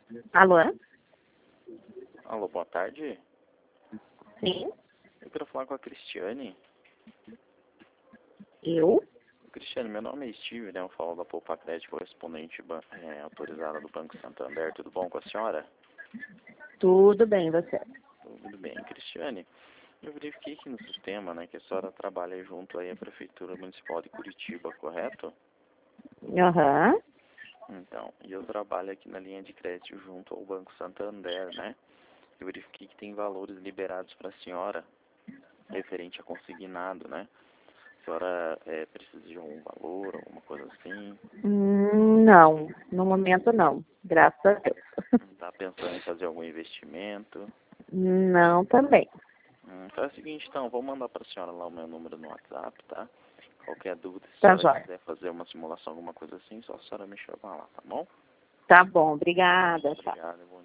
Alô? Alô, boa tarde. Sim? Eu quero falar com a Cristiane. Eu? Cristiane, meu nome é Steve, né? Eu falo da Poupa Crédito, correspondente autorizada do Banco Santander. Tudo bom com a senhora? Tudo bem, você? Tudo bem. Cristiane, eu verifiquei aqui no sistema, né, que a senhora trabalha junto aí à Prefeitura Municipal de Curitiba, correto? Aham. Então, e eu trabalho aqui na linha de crédito junto ao Banco Santander, né? Eu verifiquei que tem valores liberados para a senhora, referente a consignado, né? A senhora precisa de algum valor, alguma coisa assim? Não, no momento não. Graças a Deus. Está pensando em fazer algum investimento? Não também. Faz o seguinte, então, vou mandar para a senhora lá o meu número no WhatsApp, tá? Qualquer dúvida, se a Tá senhora jóia. quiser fazer uma simulação, alguma coisa assim, só a senhora me chama lá, tá bom? Tá bom, obrigada. Tchau. Obrigado, bom